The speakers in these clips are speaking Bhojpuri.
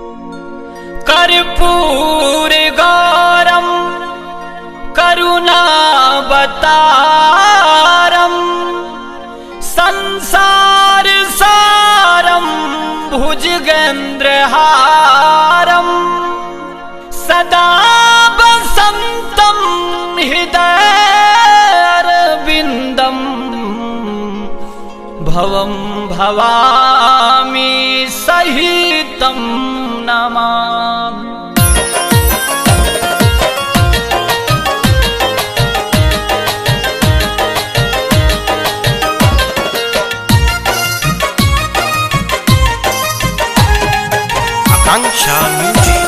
कर्पूर गौरम करुणावतारम संसार सारम भुजगेन्द्रहारम सदा वसंतम हृदयारविंदम भवम भवामि सहितं नमामि। आकांक्षा म्यूजिक।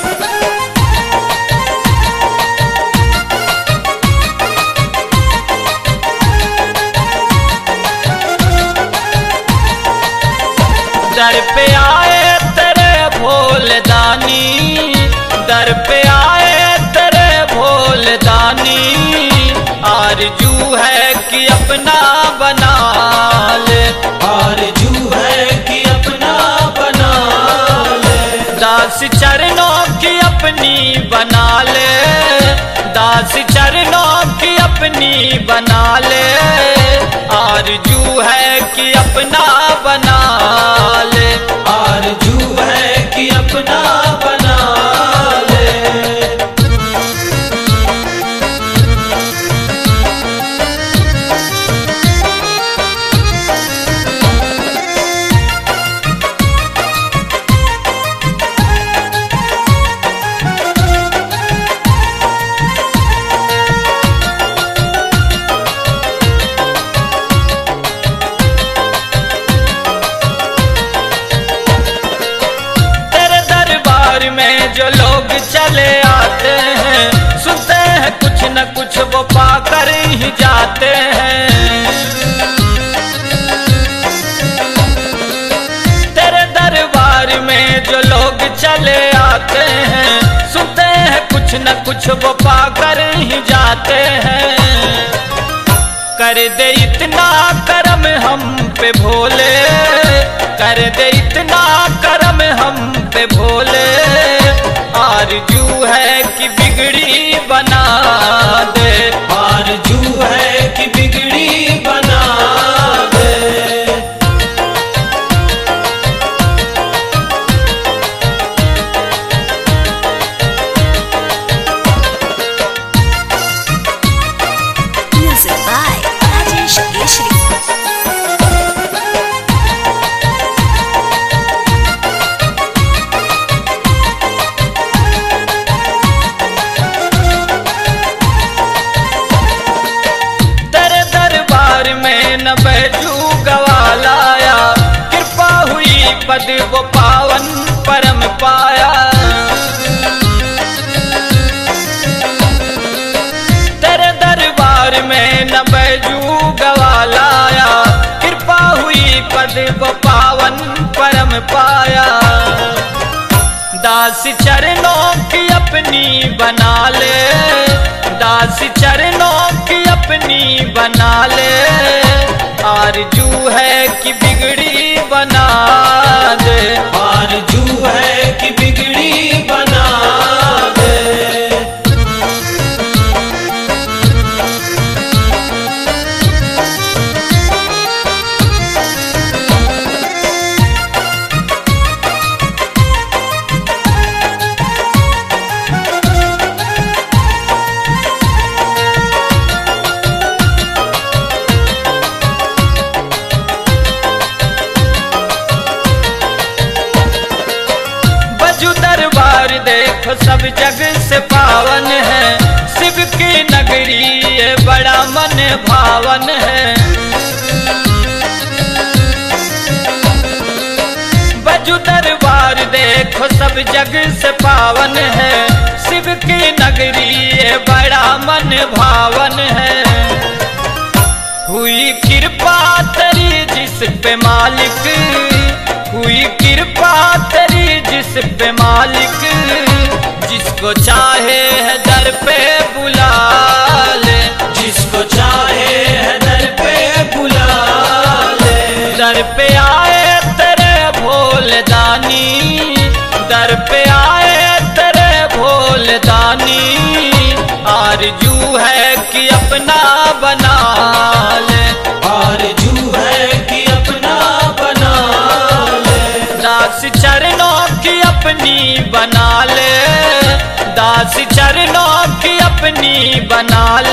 दर पे आए तेरे भोलदानी, दर पे आए तेरे भोलदानी, आरजू है कि अपना बना ले, आरजू है कि अपना बना ले, दास चरणों की अपनी बना ले, दास चरणों की अपनी बना ले, आरजू है कि अपना बना ले, आरजू है कि अपना बना ले। जो लोग चले आते हैं, सुनते हैं कुछ न कुछ वो पाकर ही जाते हैं। तेरे दरबार में जो लोग चले आते हैं, सुनते हैं कुछ न कुछ वो पाकर ही जाते हैं। कर दे इतना करम हम पे भोले, कर दे इतना करम हम पे भोले, आरजू है कि बिगड़ी बना दे, आरजू है कि बिगड़ी बना दे। Music by Rajesh Keshri. Baiju गवालाया, कृपा हुई पद वो पावन परम पाया। तेरे दरबार में न बैजू गवालाया, कृपा हुई पद वो पावन परम पाया। दास चरणों की अपनी बना ले, दास चरणों की अपनी बना ले, आरजू है कि बिगड़ी बना दे, आरजू है कि बिगड़ी बना दे। देखो सब जग से पावन है, शिव की नगरी ये बड़ा मन भावन है। बजू दरबार देखो सब जग से पावन है, शिव की नगरी ये बड़ा मन भावन है। हुई कृपा तेरी जिस पे मालिक, हुई कृपा तेरी जिस पे मालिक, जिसको चाहे है दर पे बुला ले, जिसको चाहे है दर पे बुला ले, दर पे आए तेरे भोलदानी, दर दर पे आए तेरे भोले दानी, आरजू है कि अपना बना ले, आरजू है कि अपना बना ले, दास चरणों की अपनी बना ले, दास चरणों की अपनी बना